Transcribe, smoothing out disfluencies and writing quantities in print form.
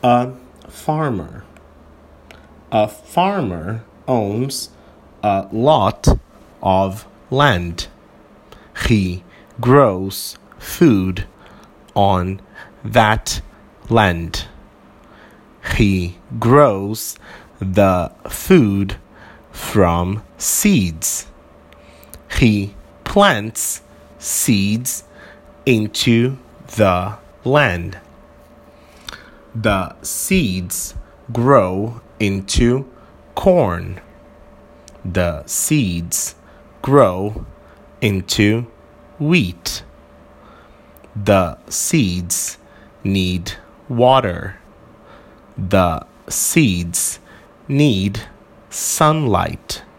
A farmer. A farmer owns a lot of land. He grows food on that land. He grows the food from seeds. He plants seeds into the land. The seeds grow into corn. The seeds grow into wheat. The seeds need water. The seeds need sunlight.